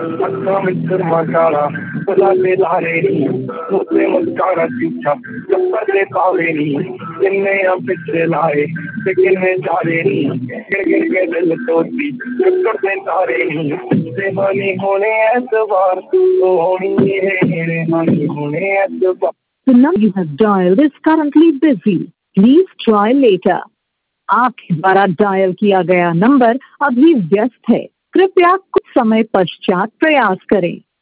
अक्का मिस्टर मकारा बुला ले लारे नी मुझसे मुस्कारा चूचा चप्पल ले पावे नी इनने हम पिछले लाए लेकिन मैं जा रे नी गिर गिर के दिल तोड़ती टुकड़ से तारे नी बेहानी होने एतबार तो होनी है बेहानी होने एतबार। The number you have dialed is currently busy. Please try later. आपके द्वारा डायल किया गया नंबर अभी व्यस्त है, कृपया कुछ समय पश्चात प्रयास करें।